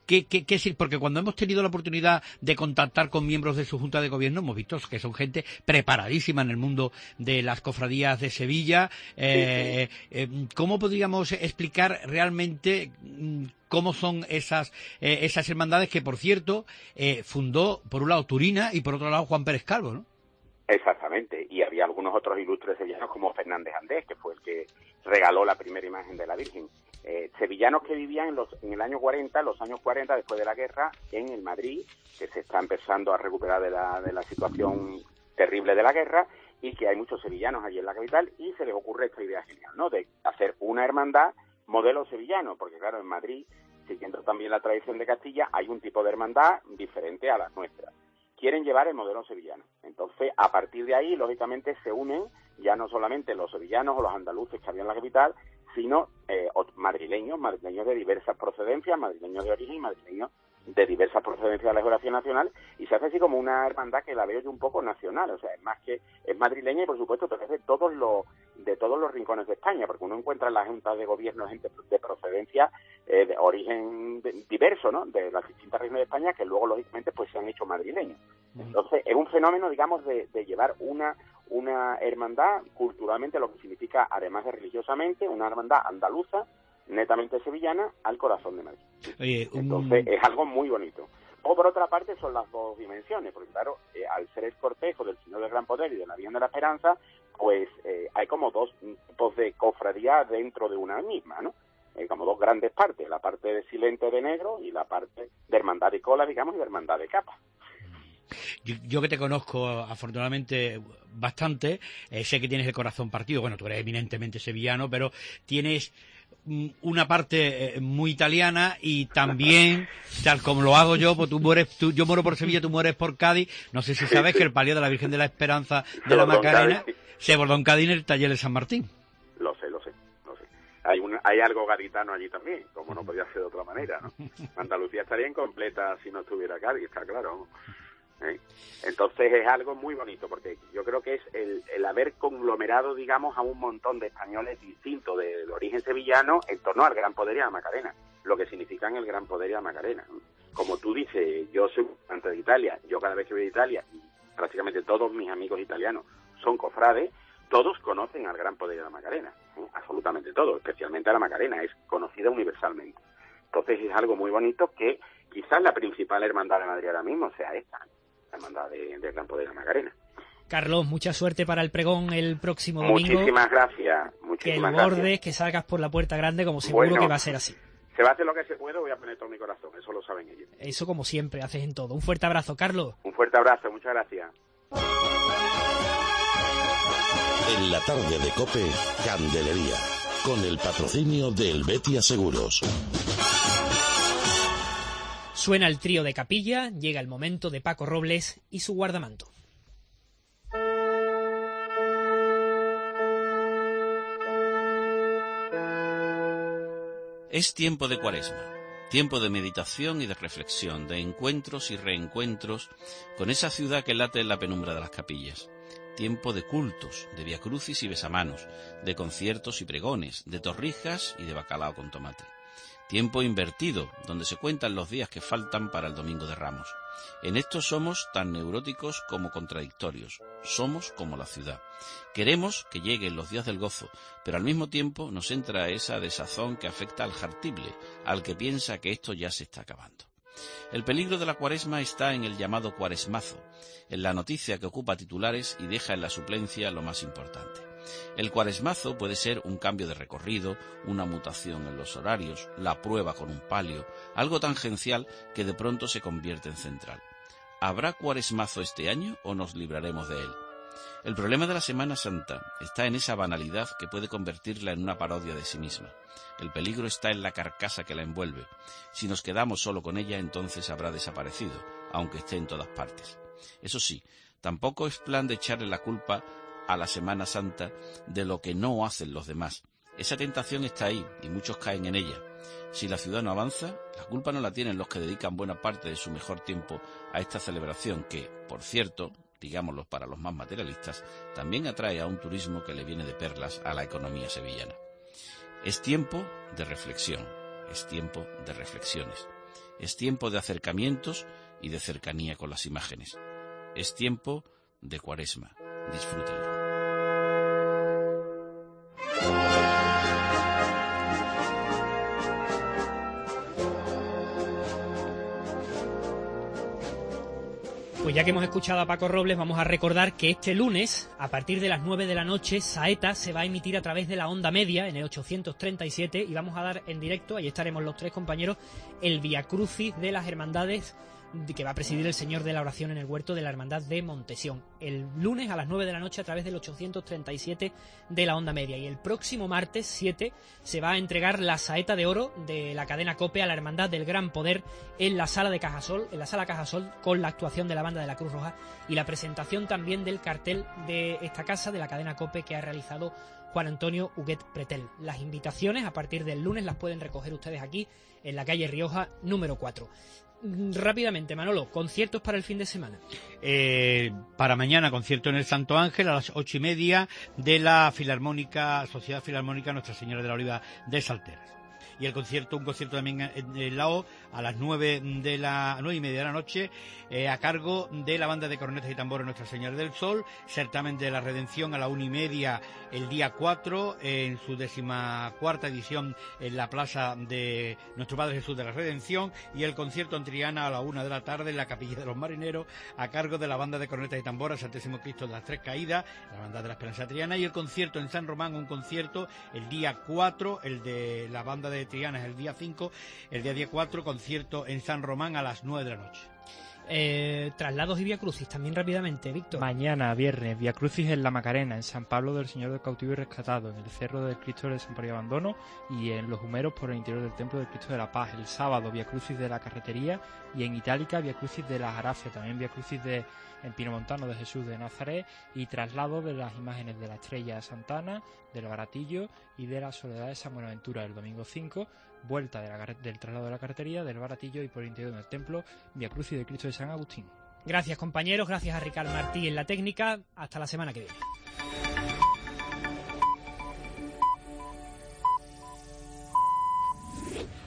¿Qué, qué, qué es? Porque cuando hemos tenido la oportunidad de contactar con miembros de su Junta de Gobierno, hemos visto que son gente preparadísima en el mundo de las cofradías de Sevilla. Eh, sí, sí. Eh, ¿Cómo podríamos explicar realmente cómo son esas eh, esas hermandades que, por cierto, eh, fundó por un lado Turina y por otro lado Juan Pérez Calvo, ¿no? Exactamente, y había algunos otros ilustres sevillanos como Fernández Andés, que fue el que regaló la primera imagen de la Virgen. Eh, sevillanos que vivían en, los, en el año cuarenta, los años cuarenta, después de la guerra, en el Madrid, que se está empezando a recuperar de la, de la situación terrible de la guerra, y que hay muchos sevillanos allí en la capital, y se les ocurre esta idea genial, ¿no?, de hacer una hermandad modelo sevillano, porque claro, en Madrid, siguiendo también la tradición de Castilla, hay un tipo de hermandad diferente a las nuestras. Quieren llevar el modelo sevillano. Entonces, a partir de ahí, lógicamente, se unen ya no solamente los sevillanos o los andaluces que había en la capital, sino eh, madrileños, madrileños de diversas procedencias, madrileños de origen y madrileños de diversas procedencias de la geografía nacional, y se hace así como una hermandad que la veo yo un poco nacional, o sea, es más que es madrileña y por supuesto pero es de todos los de todos los rincones de España, porque uno encuentra en la Junta de Gobierno gente de procedencia eh, de origen de, diverso, ¿no?, de las distintas regiones de España, que luego lógicamente pues se han hecho madrileños. Entonces es un fenómeno, digamos, de, de llevar una una hermandad culturalmente, lo que significa, además de religiosamente, una hermandad andaluza netamente sevillana al corazón de Madrid. Oye, un... Entonces es algo muy bonito. O por otra parte son las dos dimensiones, porque claro, eh, al ser el cortejo del Señor del Gran Poder y de la Virgen de la Esperanza, pues eh, hay como dos tipos de cofradía dentro de una misma, ¿no? Eh, como dos grandes partes, la parte de silente de negro y la parte de hermandad de cola, digamos, y de hermandad de capa. Yo, yo que te conozco afortunadamente bastante, eh, sé que tienes el corazón partido, bueno, tú eres eminentemente sevillano, pero tienes una parte eh, muy italiana y también, tal como lo hago yo, pues tú mueres, tú, yo muero por Sevilla, tú mueres por Cádiz. No sé si sabes que el palio de la Virgen de la Esperanza de la Macarena se bordó en Cádiz en el taller de San Martín. Lo sé, lo sé, lo sé. Hay, un, hay algo gaditano allí también, como no podía ser de otra manera, ¿no? Andalucía estaría incompleta si no estuviera Cádiz, está claro. ¿Eh? Entonces es algo muy bonito, porque yo creo que es el, el haber conglomerado, digamos, a un montón de españoles distintos de, de origen sevillano en torno al Gran Poder y a la Macarena, lo que significan el Gran Poder y la Macarena. Como tú dices, yo soy antes de Italia, yo cada vez que voy a Italia, y prácticamente todos mis amigos italianos son cofrades, todos conocen al Gran Poder y a la Macarena, ¿eh? Absolutamente todos, especialmente a la Macarena, es conocida universalmente. Entonces es algo muy bonito que quizás la principal hermandad de Madrid ahora mismo sea esta, la hermandad de, del Gran Poder de la Macarena. Carlos, mucha suerte para el pregón el próximo domingo. Muchísimas gracias. Muchísimas que el bordes, gracias. Que salgas por la puerta grande, como seguro bueno, que va a ser así. Se va a hacer lo que se puede, voy a poner todo mi corazón, eso lo saben ellos. Eso como siempre, haces en todo. Un fuerte abrazo, Carlos. Un fuerte abrazo, muchas gracias. En la tarde de COPE, Candelería, con el patrocinio de Helvetia Seguros. Suena el trío de Capilla, llega el momento de Paco Robles y su guardamanto. Es tiempo de Cuaresma, tiempo de meditación y de reflexión, de encuentros y reencuentros con esa ciudad que late en la penumbra de las capillas. Tiempo de cultos, de viacrucis y besamanos, de conciertos y pregones, de torrijas y de bacalao con tomate. Tiempo invertido, donde se cuentan los días que faltan para el Domingo de Ramos. En esto somos tan neuróticos como contradictorios. Somos como la ciudad. Queremos que lleguen los días del gozo, pero al mismo tiempo nos entra esa desazón que afecta al jartible, al que piensa que esto ya se está acabando. El peligro de la Cuaresma está en el llamado cuaresmazo, en la noticia que ocupa titulares y deja en la suplencia lo más importante. El cuaresmazo puede ser un cambio de recorrido, una mutación en los horarios, la prueba con un palio, algo tangencial que de pronto se convierte en central. ¿Habrá cuaresmazo este año o nos libraremos de él? El problema de la Semana Santa está en esa banalidad que puede convertirla en una parodia de sí misma. El peligro está en la carcasa que la envuelve. Si nos quedamos solo con ella, entonces habrá desaparecido, aunque esté en todas partes. Eso sí, tampoco es plan de echarle la culpa a la Semana Santa de lo que no hacen los demás. Esa tentación está ahí y muchos caen en ella. Si la ciudad no avanza, la culpa no la tienen los que dedican buena parte de su mejor tiempo a esta celebración que, por cierto, digámoslo para los más materialistas, también atrae a un turismo que le viene de perlas a la economía sevillana. Es tiempo de reflexión, es tiempo de reflexiones. Es tiempo de acercamientos y de cercanía con las imágenes. Es tiempo de Cuaresma. Disfrútenlo. Pues ya que hemos escuchado a Paco Robles, vamos a recordar que este lunes, a partir de las nueve de la noche, Saeta se va a emitir a través de la onda media en el ochocientos treinta y siete y vamos a dar en directo, ahí estaremos los tres compañeros, el Via Crucis de las Hermandades que va a presidir el Señor de la Oración en el huerto de la Hermandad de Montesión. El lunes a las nueve de la noche a través del ochocientos treinta y siete de la onda media. Y el próximo martes siete se va a entregar la saeta de oro de la cadena COPE a la Hermandad del Gran Poder en la sala de Cajasol, en la sala Cajasol, con la actuación de la banda de la Cruz Roja y la presentación también del cartel de esta casa de la cadena COPE que ha realizado Juan Antonio Huguet Pretel. Las invitaciones a partir del lunes las pueden recoger ustedes aquí en la calle Rioja número cuatro. Rápidamente, Manolo, conciertos para el fin de semana. Eh, para mañana, concierto en el Santo Ángel a las ocho y media de la Filarmónica, Sociedad Filarmónica Nuestra Señora de la Oliva de Salteras. Y el concierto, un concierto también en el Lao a las nueve de la nueve y media de la noche, eh, a cargo de la banda de cornetas y tambores Nuestra Señora del Sol, certamen de la Redención a la una y media el día cuatro, eh, en su decimacuarta edición en la plaza de Nuestro Padre Jesús de la Redención, y el concierto en Triana a la una de la tarde en la Capilla de los Marineros, a cargo de la banda de cornetas y tambores Santísimo Cristo de las Tres Caídas, la banda de la Esperanza Triana, y el concierto en San Román, un concierto el día cuatro, el de la banda de Triana es el día cinco, el día día cuatro, concierto en San Román a las nueve de la noche. Eh, traslados y Via Crucis también rápidamente, Víctor. Mañana, viernes, Via Crucis en La Macarena, en San Pablo del Señor del Cautivo y Rescatado, en el Cerro del Cristo del Desamparo y Abandono y en Los Humeros por el interior del Templo del Cristo de la Paz. El sábado, Via Crucis de la Carretería y en Itálica, Via Crucis de la Jarafia, también Via Crucis de en Pinomontano de Jesús de Nazaret y traslado de las imágenes de la Estrella Santana, del Baratillo y de la Soledad de San Buenaventura. El domingo cinco, vuelta de la, del traslado de la carretería, del Baratillo y por el interior del templo, Via Crucis de Cristo de San Agustín. Gracias, compañeros, gracias a Ricard Martí en la técnica. Hasta la semana que viene.